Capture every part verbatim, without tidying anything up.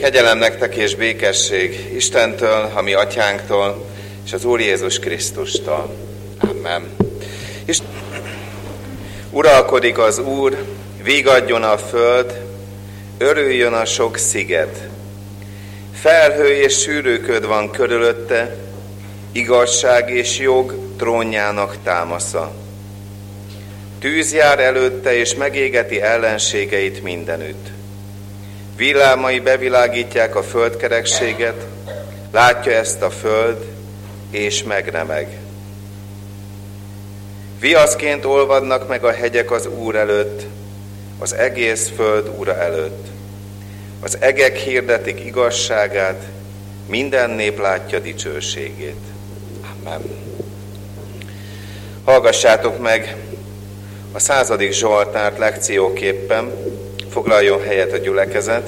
Kegyelem nektek és békesség Istentől, a mi atyánktól, és az Úr Jézus Krisztustól. Amen. Isten... Uralkodik az Úr, vigadjon a föld, örüljön a sok sziget. Felhő és sűrű köd van körülötte, igazság és jog trónjának támasza. Tűz jár előtte, és megégeti ellenségeit mindenütt. Villámai bevilágítják a földkerekséget, látja ezt a föld, és megremeg. Viaszként olvadnak meg a hegyek az Úr előtt, az egész föld Ura előtt. Az egek hirdetik igazságát, minden nép látja dicsőségét. Amen. Hallgassátok meg a századik Zsoltárt lekcióképpen, foglaljon helyet a gyülekezet.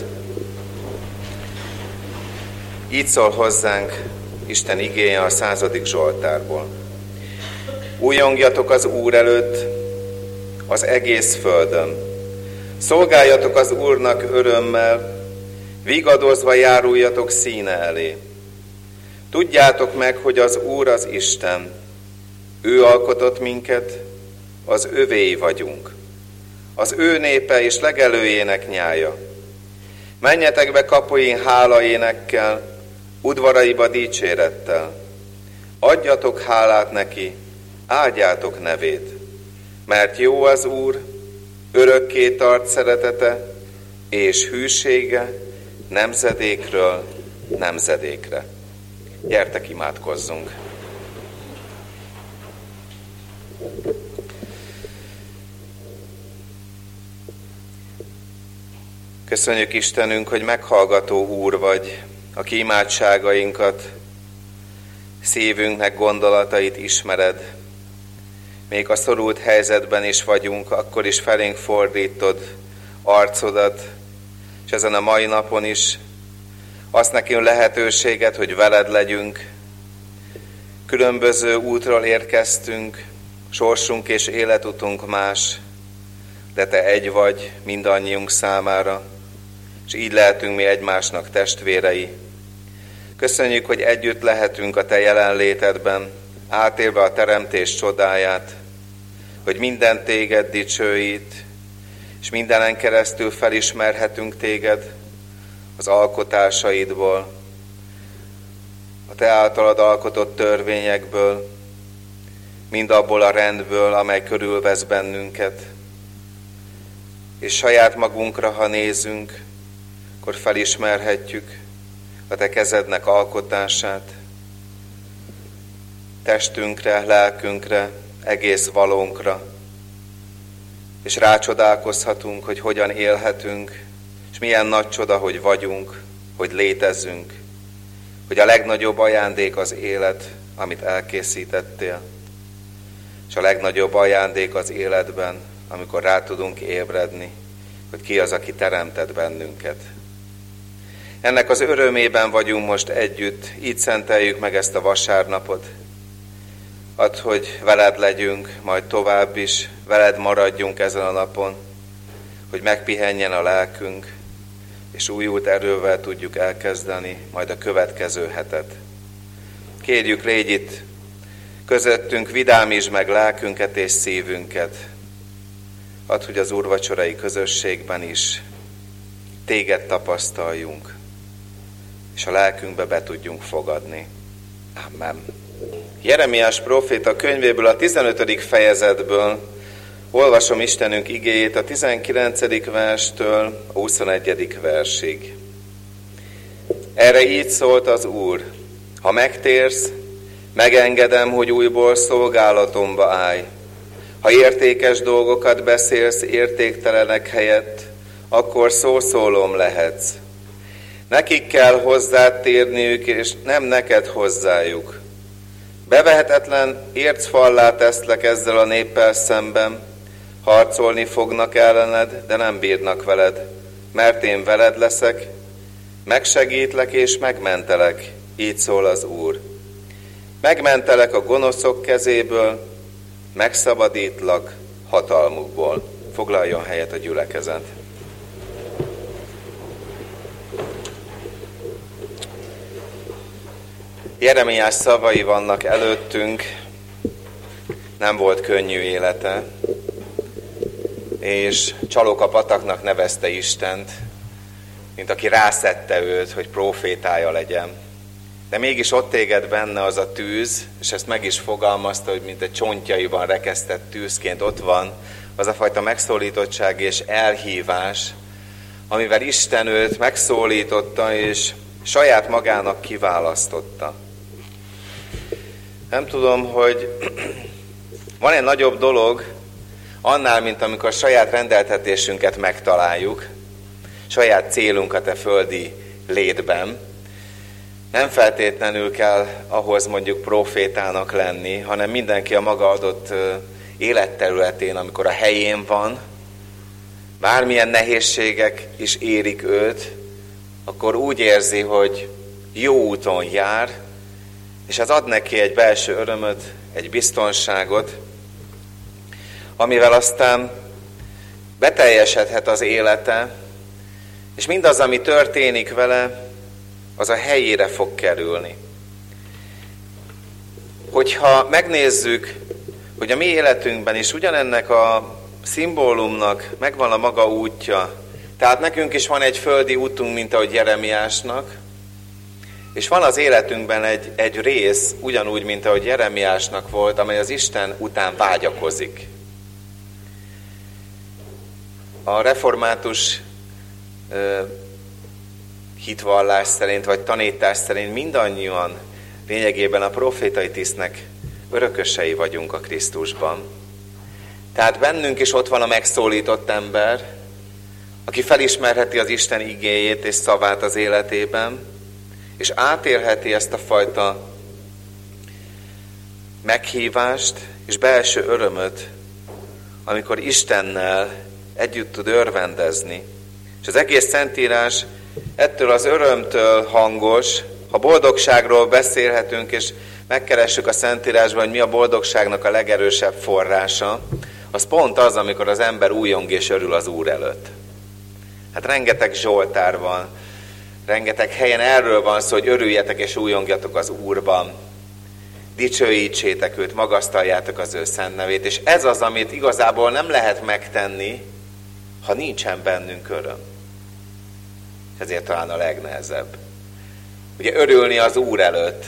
Így szól hozzánk Isten igéje a századik Zsoltárból. Újongjatok az Úr előtt az egész földön. Szolgáljatok az Úrnak örömmel, vigadozva járuljatok színe elé. Tudjátok meg, hogy az Úr az Isten. Ő alkotott minket, az övéi vagyunk. Az ő népe és legelőjének nyája. Menjetek be kapuin hálaénekkel, udvaraiba dicsérettel. Adjatok hálát neki, áldjátok nevét. Mert jó az Úr, örökké tart szeretete, és hűsége nemzedékről nemzedékre. Gyertek, imádkozzunk! Köszönjük Istenünk, hogy meghallgató Úr vagy, aki imádságainkat, szívünknek gondolatait ismered. Még a szorult helyzetben is vagyunk, akkor is felénk fordítod arcodat, és ezen a mai napon is azt nekünk lehetőséget, hogy veled legyünk. Különböző útról érkeztünk, sorsunk és életutunk más, de te egy vagy mindannyiunk számára, és így lehetünk mi egymásnak testvérei. Köszönjük, hogy együtt lehetünk a te jelenlétedben, átélve a teremtés csodáját, hogy minden téged dicsőít, és mindenen keresztül felismerhetünk téged az alkotásaidból, a te általad alkotott törvényekből, mind abból a rendből, amely körülvesz bennünket. És saját magunkra, ha nézünk, akkor felismerhetjük a te kezednek alkotását, testünkre, lelkünkre, egész valónkra, és rácsodálkozhatunk, hogy hogyan élhetünk, és milyen nagy csoda, hogy vagyunk, hogy létezünk, hogy a legnagyobb ajándék az élet, amit elkészítettél, és a legnagyobb ajándék az életben, amikor rá tudunk ébredni, hogy ki az, aki teremtett bennünket. Ennek az örömében vagyunk most együtt, így szenteljük meg ezt a vasárnapot. Add, hogy veled legyünk, majd tovább is, veled maradjunk ezen a napon, hogy megpihenjen a lelkünk, és újult erővel tudjuk elkezdeni majd a következő hetet. Kérjük, légy itt közöttünk, vidámítsd meg lelkünket és szívünket. Add, hogy az úrvacsorai közösségben is téged tapasztaljunk, és a lelkünkbe be tudjunk fogadni. Amen. Jeremiás próféta könyvéből, a tizenötödik fejezetből olvasom Istenünk igéjét a tizenkilencedik verstől a huszonegyedik versig. Erre így szólt az Úr: ha megtérsz, megengedem, hogy újból szolgálatomba állj. Ha értékes dolgokat beszélsz értéktelenek helyett, akkor szószólom lehetsz. Nekik kell hozzád térniük, és nem neked hozzájuk. Bevehetetlen ércfallá teszlek ezzel a néppel szemben, harcolni fognak ellened, de nem bírnak veled, mert én veled leszek, megsegítlek és megmentelek, így szól az Úr. Megmentelek a gonoszok kezéből, megszabadítlak hatalmukból. Foglaljon helyet a gyülekezet. Jeremiás szavai vannak előttünk, nem volt könnyű élete, és csalók a pataknak nevezte Istent, mint aki rászedte őt, hogy prófétája legyen. De mégis ott égett benne az a tűz, és ezt meg is fogalmazta, hogy mint egy csontjaiban rekesztett tűzként ott van az a fajta megszólítottság és elhívás, amivel Isten őt megszólította, és saját magának kiválasztotta. Nem tudom, hogy van egy nagyobb dolog annál, mint amikor saját rendeltetésünket megtaláljuk, saját célunkat e földi létben. Nem feltétlenül kell ahhoz mondjuk profétának lenni, hanem mindenki a maga adott életterületén, amikor a helyén van, bármilyen nehézségek is érik őt, akkor úgy érzi, hogy jó úton jár, és ez ad neki egy belső örömöt, egy biztonságot, amivel aztán beteljesedhet az élete, és mindaz, ami történik vele, az a helyére fog kerülni. Hogyha megnézzük, hogy a mi életünkben is ugyanennek a szimbólumnak megvan a maga útja, tehát nekünk is van egy földi útunk, mint ahogy Jeremiásnak, és van az életünkben egy, egy rész, ugyanúgy, mint ahogy Jeremiásnak volt, amely az Isten után vágyakozik. A református ö, hitvallás szerint, vagy tanítás szerint mindannyian lényegében a profétai tisztnek örökösei vagyunk a Krisztusban. Tehát bennünk is ott van a megszólított ember, aki felismerheti az Isten igéjét és szavát az életében, és átélheti ezt a fajta meghívást és belső örömöt, amikor Istennel együtt tud örvendezni. És az egész Szentírás ettől az örömtől hangos. Ha boldogságról beszélhetünk, és megkeressük a Szentírásban, hogy mi a boldogságnak a legerősebb forrása, az pont az, amikor az ember újjong és örül az Úr előtt. Hát rengeteg zsoltár van, rengeteg helyen erről van szó, hogy örüljetek és újjongjatok az Úrban. Dicsőítsétek őt, magasztaljátok az ő szent nevét, és ez az, amit igazából nem lehet megtenni, ha nincsen bennünk öröm. Ezért talán a legnehezebb. Ugye örülni az Úr előtt,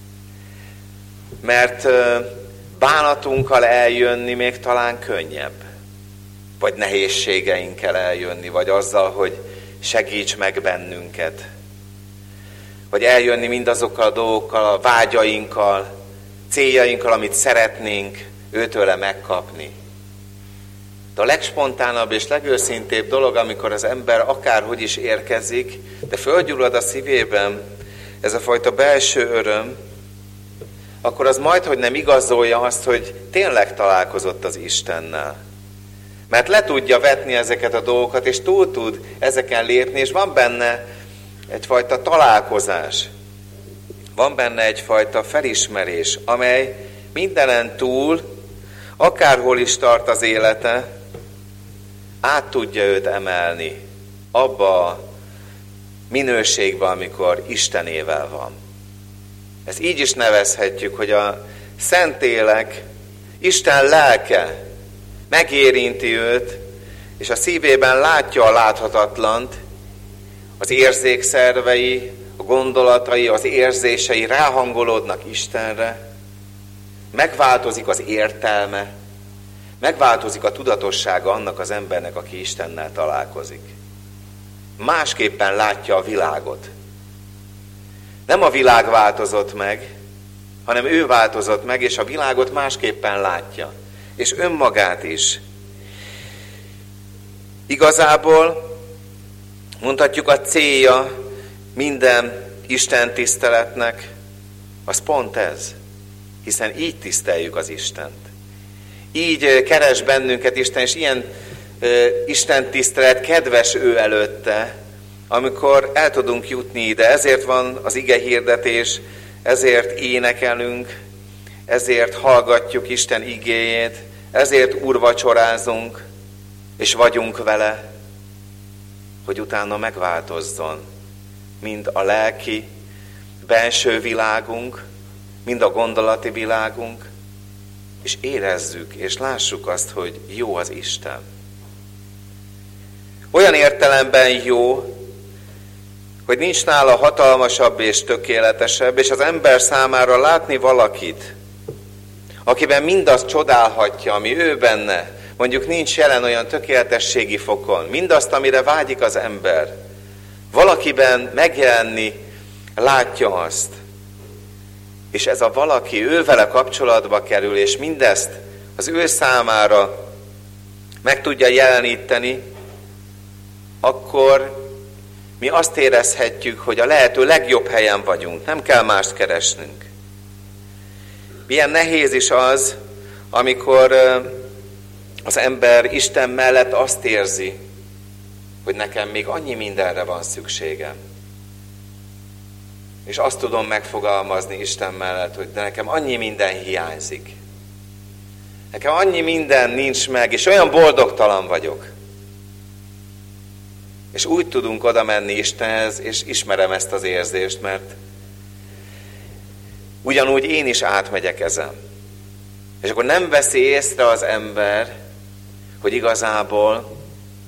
mert bánatunkkal eljönni még talán könnyebb, vagy nehézségeinkkel eljönni, vagy azzal, hogy segíts meg bennünket, vagy eljönni mindazokkal a dolgokkal, a vágyainkkal, céljainkkal, amit szeretnénk őtőle megkapni. De a legspontánabb és legőszintébb dolog, amikor az ember akárhogy is érkezik, de fölgyullad a szívében ez a fajta belső öröm, akkor az majdhogy nem igazolja azt, hogy tényleg találkozott az Istennel. Mert le tudja vetni ezeket a dolgokat, és túl tud ezeken lépni, és van benne egyfajta találkozás. Van benne egyfajta felismerés, amely mindenen túl, akárhol is tart az élete, át tudja őt emelni abba a minőségbe, amikor Istenével van. Ezt így is nevezhetjük, hogy a Szentlélek, Isten lelke megérinti őt, és a szívében látja a láthatatlant, az érzékszervei, a gondolatai, az érzései ráhangolódnak Istenre, megváltozik az értelme, megváltozik a tudatossága annak az embernek, aki Istennel találkozik. Másképpen látja a világot. Nem a világ változott meg, hanem ő változott meg, és a világot másképpen látja. És önmagát is. Igazából mondhatjuk, a célja minden Isten tiszteletnek, az pont ez. Hiszen így tiszteljük az Istent. Így keres bennünket Isten, és ilyen uh, Isten tisztelet kedves ő előtte, amikor el tudunk jutni ide. Ezért van az ige hirdetés, ezért énekelünk, ezért hallgatjuk Isten igéjét, ezért úrvacsorázunk, és vagyunk vele, hogy utána megváltozzon mind a lelki, benső világunk, mind a gondolati világunk, és érezzük, és lássuk azt, hogy jó az Isten. Olyan értelemben jó, hogy nincs nála hatalmasabb és tökéletesebb, és az ember számára látni valakit, akiben mindazt csodálhatja, ami ő benne, mondjuk nincs jelen olyan tökéletességi fokon, mindazt, amire vágyik az ember, valakiben megjelenni, látja azt. És ez a valaki ő vele kapcsolatba kerül, és mindezt az ő számára meg tudja jeleníteni, akkor mi azt érezhetjük, hogy a lehető legjobb helyen vagyunk, nem kell mást keresnünk. Milyen nehéz is az, amikor az ember Isten mellett azt érzi, hogy nekem még annyi mindenre van szükségem. És azt tudom megfogalmazni Isten mellett, hogy de nekem annyi minden hiányzik. Nekem annyi minden nincs meg, és olyan boldogtalan vagyok. És úgy tudunk oda menni Istenhez, és ismerem ezt az érzést, mert ugyanúgy én is átmegyek ezen. És akkor nem veszi észre az ember, hogy igazából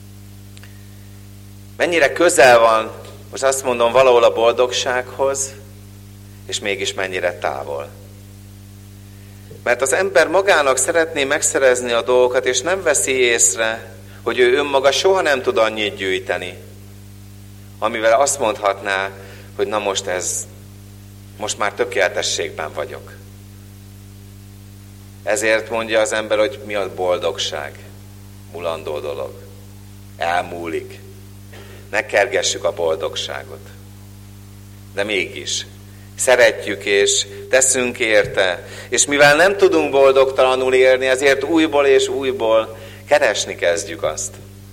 mennyire közel van, most azt mondom, valahol a boldogsághoz, és mégis mennyire távol. Mert az ember magának szeretné megszerezni a dolgokat, és nem veszi észre, hogy ő önmaga soha nem tud annyit gyűjteni, amivel azt mondhatná, hogy na most ez, most már tökéletességben vagyok. Ezért mondja az ember, hogy mi a boldogság. Mulandó dolog. Elmúlik. Ne kergessük a boldogságot. De mégis szeretjük és teszünk érte, és mivel nem tudunk boldogtalanul élni, ezért újból és újból keresni kezdjük azt.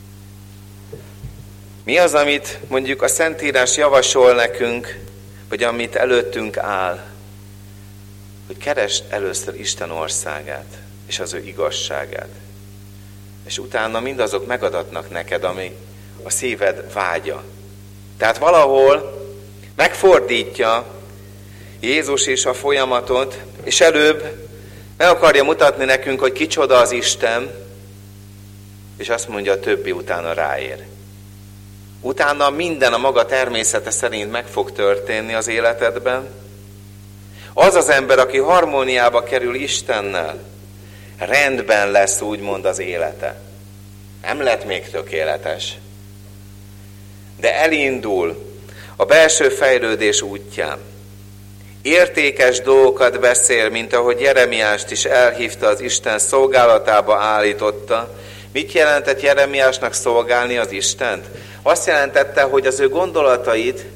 Mi az, amit mondjuk a Szentírás javasol nekünk, vagy amit előttünk áll, hogy keresd először Isten országát, és az ő igazságát. És utána mindazok megadatnak neked, ami a szíved vágya. Tehát valahol megfordítja Jézus is a folyamatot, és előbb meg akarja mutatni nekünk, hogy kicsoda az Isten, és azt mondja, a többi utána ráér. Utána minden a maga természete szerint meg fog történni az életedben. Az az ember, aki harmóniába kerül Istennel, rendben lesz úgymond az élete. Nem lett még tökéletes. De elindul a belső fejlődés útján. Értékes dolgokat beszél, mint ahogy Jeremiást is elhívta, az Isten szolgálatába állította. Mit jelentett Jeremiásnak szolgálni az Istent? Azt jelentette, hogy az ő gondolatait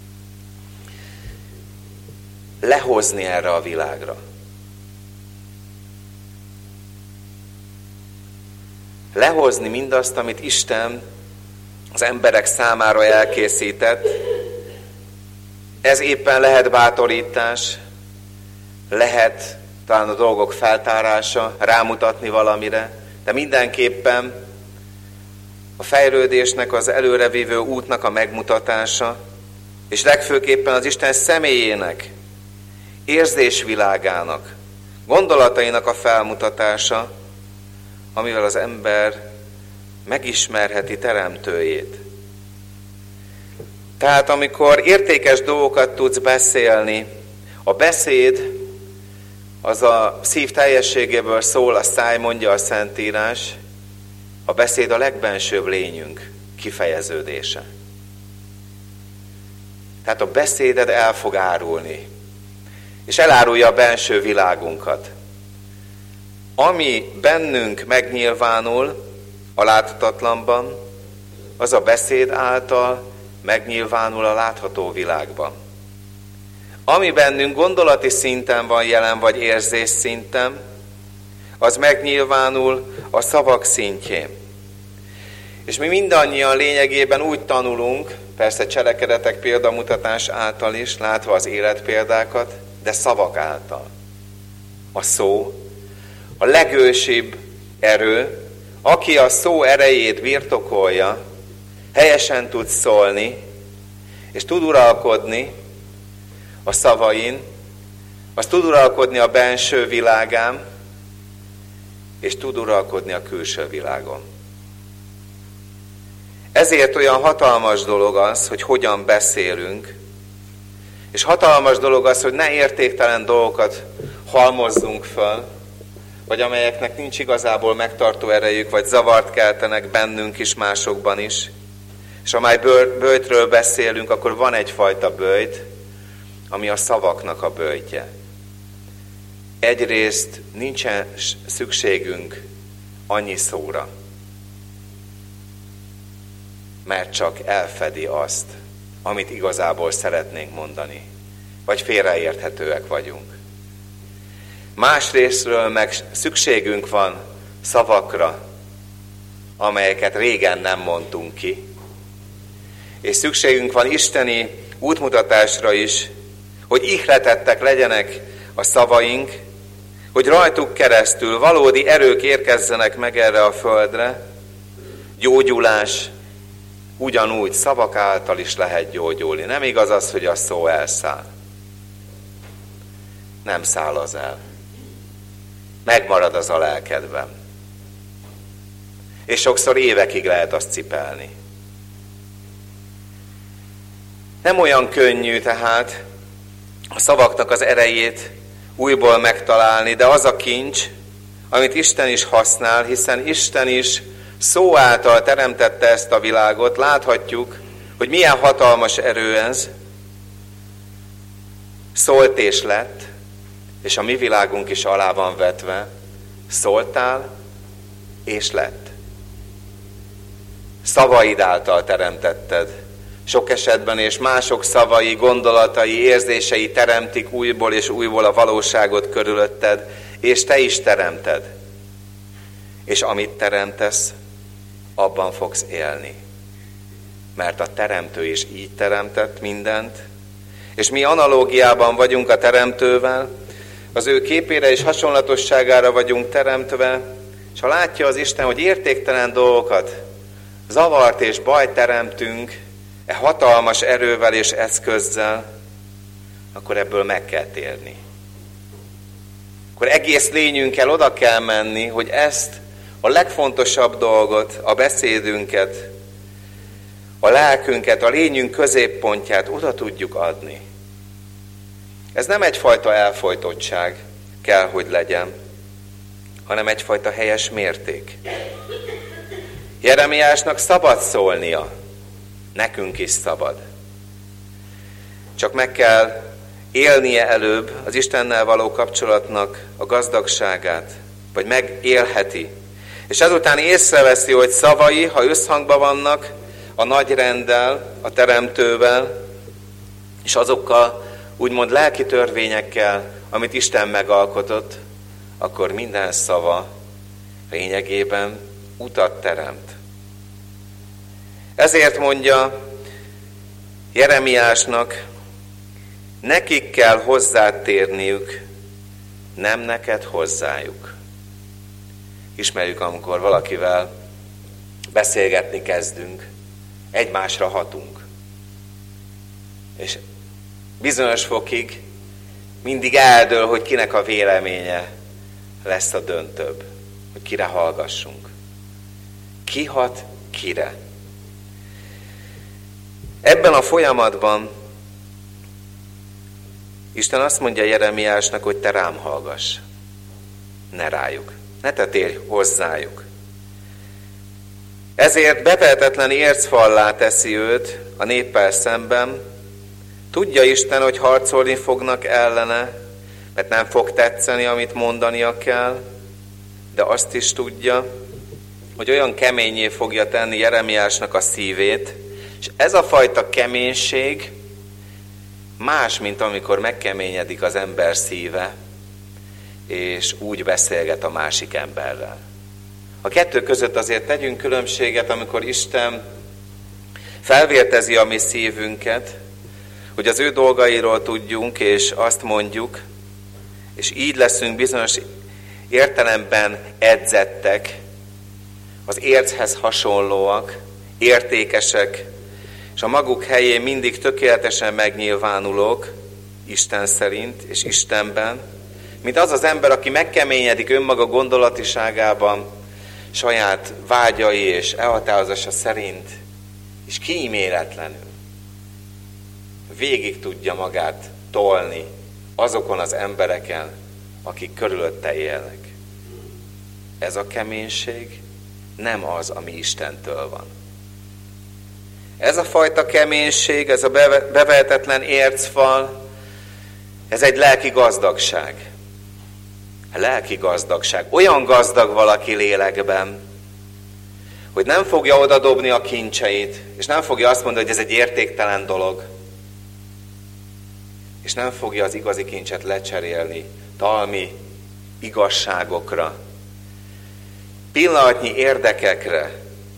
lehozni erre a világra. Lehozni mindazt, amit Isten az emberek számára elkészített. Ez éppen lehet bátorítás, lehet talán a dolgok feltárása, rámutatni valamire, de mindenképpen a fejlődésnek, az előrevívő útnak a megmutatása, és legfőképpen az Isten személyének, érzésvilágának, gondolatainak a felmutatása, amivel az ember megismerheti teremtőjét. Tehát amikor értékes dolgokat tudsz beszélni, a beszéd az a szív teljességéből szól, a száj, mondja a Szentírás, a beszéd a legbensőbb lényünk kifejeződése. Tehát a beszéded el fog árulni, és elárulja a benső világunkat. Ami bennünk megnyilvánul a láthatatlanban, az a beszéd által megnyilvánul a látható világban. Ami bennünk gondolati szinten van jelen, vagy érzés szinten, az megnyilvánul a szavak szintjén. És mi mindannyian lényegében úgy tanulunk, persze cselekedetek példamutatás által is, látva az életpéldákat, de szavak által. A szó, a legősibb erő, aki a szó erejét birtokolja, helyesen tud szólni, és tud uralkodni, a szavain, az tud uralkodni a benső világán, és tud uralkodni a külső világon. Ezért olyan hatalmas dolog az, hogy hogyan beszélünk, és hatalmas dolog az, hogy ne értéktelen dolgokat halmozzunk föl, vagy amelyeknek nincs igazából megtartó erejük, vagy zavart keltenek bennünk is, másokban is. És ha már böjtről beszélünk, akkor van egyfajta böjt, ami a szavaknak a böjtje. Egyrészt nincsen szükségünk annyi szóra, mert csak elfedi azt, amit igazából szeretnénk mondani, vagy félreérthetőek vagyunk. Másrésztről meg szükségünk van szavakra, amelyeket régen nem mondtunk ki, és szükségünk van isteni útmutatásra is, hogy ihletettek legyenek a szavaink, hogy rajtuk keresztül valódi erők érkezzenek meg erre a földre, gyógyulás ugyanúgy szavak által is lehet gyógyulni. Nem igaz az, hogy a szó elszáll. Nem száll az el. Megmarad az a lelkedben. És sokszor évekig lehet azt cipelni. Nem olyan könnyű tehát a szavaknak az erejét újból megtalálni, de az a kincs, amit Isten is használ, hiszen Isten is szó által teremtette ezt a világot. Láthatjuk, hogy milyen hatalmas erő ez. Szólt és lett, és a mi világunk is alá van vetve. Szóltál és lett. Szavaid által teremtetted. Sok esetben és mások szavai, gondolatai, érzései teremtik újból és újból a valóságot körülötted, és te is teremted. És amit teremtesz, abban fogsz élni. Mert a teremtő is így teremtett mindent, és mi analógiában vagyunk a teremtővel, az ő képére és hasonlatosságára vagyunk teremtve, és ha látja az Isten, hogy értéktelen dolgokat, zavart és bajt teremtünk, e hatalmas erővel és eszközzel, akkor ebből meg kell térni. Akkor egész lényünkkel oda kell menni, hogy ezt a legfontosabb dolgot, a beszédünket, a lelkünket, a lényünk középpontját oda tudjuk adni. Ez nem egyfajta elfojtottság kell, hogy legyen, hanem egyfajta helyes mérték. Jeremiásnak szabad szólnia, nekünk is szabad. Csak meg kell élnie előbb az Istennel való kapcsolatnak a gazdagságát, vagy megélheti. És ezután észreveszi, hogy szavai, ha összhangban vannak a nagy renddel, a teremtővel, és azokkal úgymond lelki törvényekkel, amit Isten megalkotott, akkor minden szava lényegében utat teremt. Ezért mondja Jeremiásnak, nekik kell hozzátérniük, nem neked hozzájuk. Ismerjük, amikor valakivel beszélgetni kezdünk, egymásra hatunk. És bizonyos fokig mindig eldől, hogy kinek a véleménye lesz a döntőbb, hogy kire hallgassunk. Ki hat kire? Ebben a folyamatban Isten azt mondja Jeremiásnak, hogy te rám hallgass, ne rájuk, ne te térj hozzájuk. Ezért bevehetetlen ércfallá teszi őt a néppel szemben. Tudja Isten, hogy harcolni fognak ellene, mert nem fog tetszeni, amit mondania kell, de azt is tudja, hogy olyan keményé fogja tenni Jeremiásnak a szívét, és ez a fajta keménység más, mint amikor megkeményedik az ember szíve, és úgy beszélget a másik emberrel. A kettő között azért tegyünk különbséget, amikor Isten felvértezi a mi szívünket, hogy az ő dolgairól tudjunk, és azt mondjuk, és így leszünk bizonyos értelemben edzettek, az érchez hasonlóak, értékesek, és a maguk helyén mindig tökéletesen megnyilvánulók, Isten szerint és Istenben, mint az az ember, aki megkeményedik önmaga gondolatiságában, saját vágyai és elhatározása szerint, és kíméletlenül végig tudja magát tolni azokon az embereken, akik körülötte élnek. Ez a keménység nem az, ami Istentől van. Ez a fajta keménység, ez a bevehetetlen ércfal, ez egy lelki gazdagság. Lelki gazdagság. Olyan gazdag valaki lélekben, hogy nem fogja odadobni a kincseit, és nem fogja azt mondani, hogy ez egy értéktelen dolog, és nem fogja az igazi kincset lecserélni talmi igazságokra, pillanatnyi érdekekre,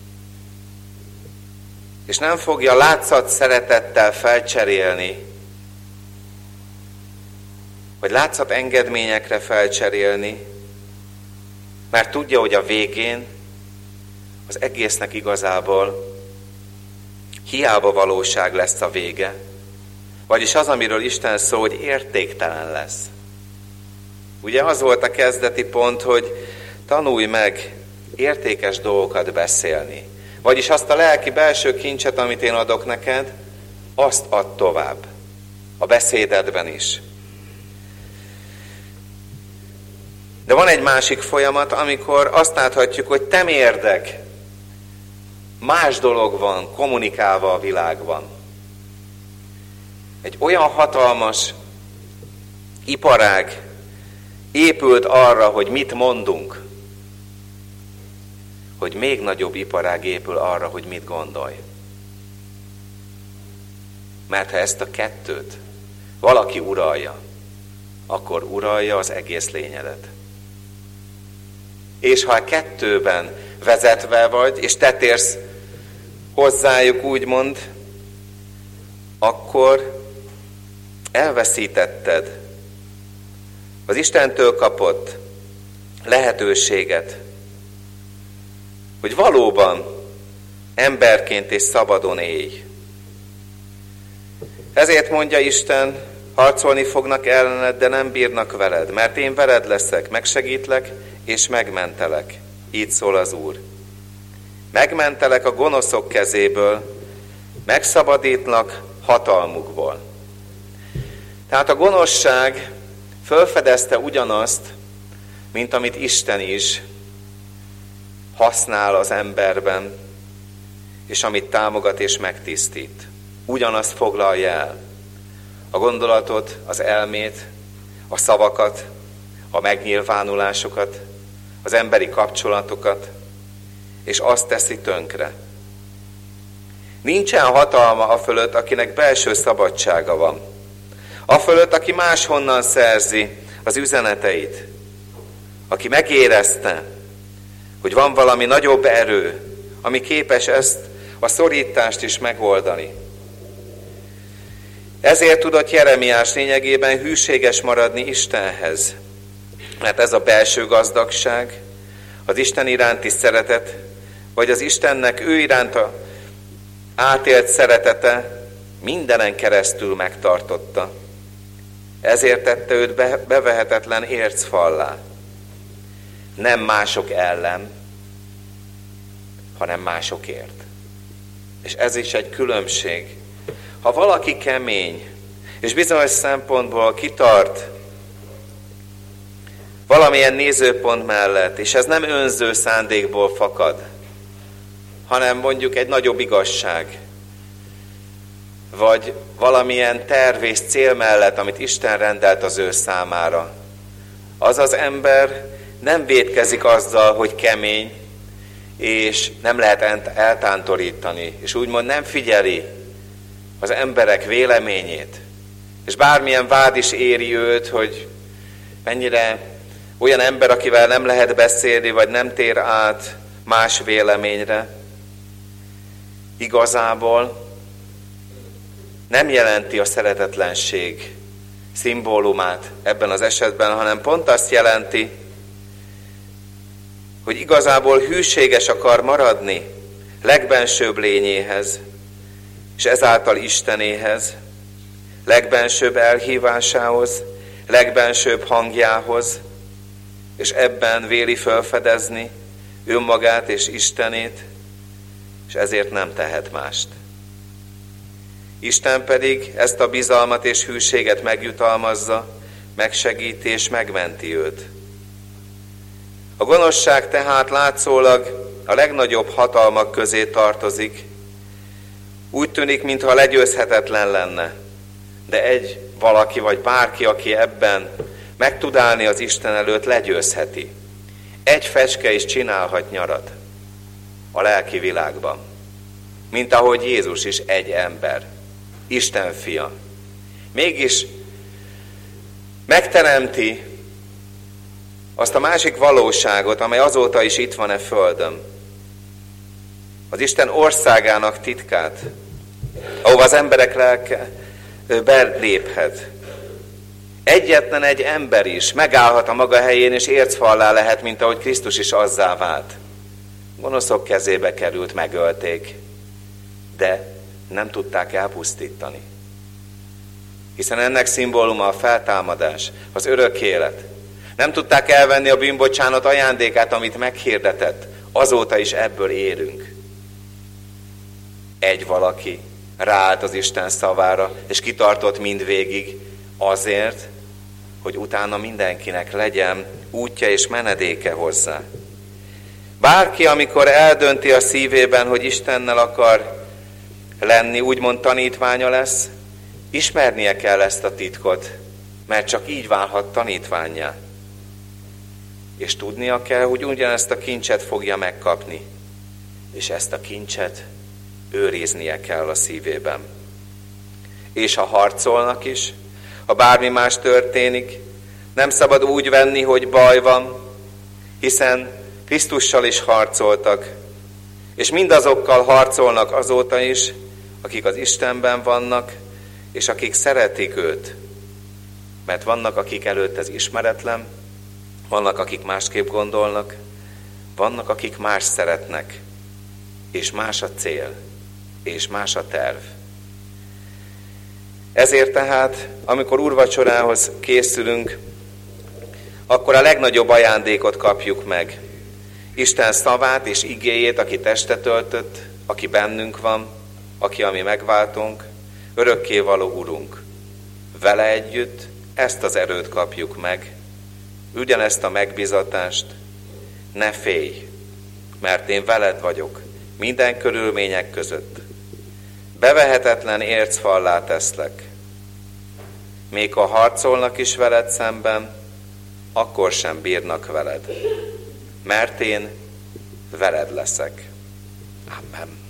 és nem fogja látszat szeretettel felcserélni, vagy látszat engedményekre felcserélni, mert tudja, hogy a végén az egésznek igazából hiába valóság lesz a vége, vagyis az, amiről Isten szól, hogy értéktelen lesz. Ugye az volt a kezdeti pont, hogy tanulj meg értékes dolgokat beszélni. Vagyis azt a lelki belső kincset, amit én adok neked, azt add tovább. A beszédedben is. De van egy másik folyamat, amikor azt láthatjuk, hogy temérdek, más dolog van kommunikálva a világban. Egy olyan hatalmas iparág épült arra, hogy mit mondunk, hogy még nagyobb iparág épül arra, hogy mit gondolj. Mert ha ezt a kettőt valaki uralja, akkor uralja az egész lényedet. És ha a kettőben vezetve vagy, és te térsz hozzájuk, úgymond, akkor elveszítetted az Istentől kapott lehetőséget, hogy valóban emberként és szabadon élj. Ezért mondja Isten, harcolni fognak ellened, de nem bírnak veled, mert én veled leszek, megsegítlek és megmentelek. Így szól az Úr. Megmentelek a gonoszok kezéből, megszabadítlak hatalmukból. Tehát a gonoszság felfedezte ugyanazt, mint amit Isten is használ az emberben, és amit támogat és megtisztít. Ugyanazt foglalja el. A gondolatot, az elmét, a szavakat, a megnyilvánulásokat, az emberi kapcsolatokat, és azt teszi tönkre. Nincsen hatalma a fölött, akinek belső szabadsága van. A fölött, aki máshonnan szerzi az üzeneteit, aki megérezte, hogy van valami nagyobb erő, ami képes ezt a szorítást is megoldani. Ezért tudott Jeremiás lényegében hűséges maradni Istenhez, mert ez a belső gazdagság, az Isten iránti szeretet, vagy az Istennek ő iránta átélt szeretete mindenen keresztül megtartotta. Ezért tette őt bevehetetlen ércfallá. Nem mások ellen, hanem másokért. És ez is egy különbség. Ha valaki kemény, és bizonyos szempontból kitart valamilyen nézőpont mellett, és ez nem önző szándékból fakad, hanem mondjuk egy nagyobb igazság, vagy valamilyen terv és cél mellett, amit Isten rendelt az ő számára. Az az ember nem vétkezik azzal, hogy kemény, és nem lehet eltántorítani, és úgymond nem figyeli az emberek véleményét. És bármilyen vád is éri őt, hogy mennyire olyan ember, akivel nem lehet beszélni, vagy nem tér át más véleményre, igazából nem jelenti a szeretetlenség szimbólumát ebben az esetben, hanem pont azt jelenti, hogy igazából hűséges akar maradni legbensőbb lényéhez, és ezáltal Istenéhez, legbensőbb elhívásához, legbensőbb hangjához, és ebben véli felfedezni önmagát és Istenét, és ezért nem tehet mást. Isten pedig ezt a bizalmat és hűséget megjutalmazza, megsegíti és megmenti őt. A gonoszság tehát látszólag a legnagyobb hatalmak közé tartozik. Úgy tűnik, mintha legyőzhetetlen lenne, de egy valaki vagy bárki, aki ebben meg tud állni az Isten előtt, legyőzheti. Egy fecske is csinálhat nyarat a lelki világban, mint ahogy Jézus is egy ember, Isten fia. Mégis megteremti azt a másik valóságot, amely azóta is itt van e földön. Az Isten országának titkát, ahova az emberek lelke beléphet. Egyetlen egy ember is megállhat a maga helyén, és ércfallá lehet, mint ahogy Krisztus is azzá vált. Gonoszok kezébe került, megölték, de nem tudták elpusztítani. Hiszen ennek szimbóluma a feltámadás, az örök élet. Nem tudták elvenni a bűnbocsánat ajándékát, amit meghirdetett. Azóta is ebből élünk. Egy valaki ráállt az Isten szavára, és kitartott mindvégig azért, hogy utána mindenkinek legyen útja és menedéke hozzá. Bárki, amikor eldönti a szívében, hogy Istennel akar lenni, úgymond tanítványa lesz, ismernie kell ezt a titkot, mert csak így válhat tanítvánnyá. És tudnia kell, hogy ugyanezt a kincset fogja megkapni, és ezt a kincset őriznie kell a szívében. És ha harcolnak is, ha bármi más történik, nem szabad úgy venni, hogy baj van, hiszen Krisztussal is harcoltak, és mindazokkal harcolnak azóta is, akik az Istenben vannak, és akik szeretik őt. Mert vannak, akik előtt ez ismeretlen, vannak, akik másképp gondolnak, vannak, akik más szeretnek, és más a cél, és más a terv. Ezért tehát, amikor úrvacsorához készülünk, akkor a legnagyobb ajándékot kapjuk meg. Isten szavát és igéjét, aki testet öltött, aki bennünk van, aki a mi megváltunk, örökkévaló Urunk. Vele együtt ezt az erőt kapjuk meg, ugyanezt a megbizatást: ne félj, mert én veled vagyok minden körülmények között. Bevehetetlen ércfallá teszlek. Még ha harcolnak is veled szemben, akkor sem bírnak veled, mert én veled leszek. Amen.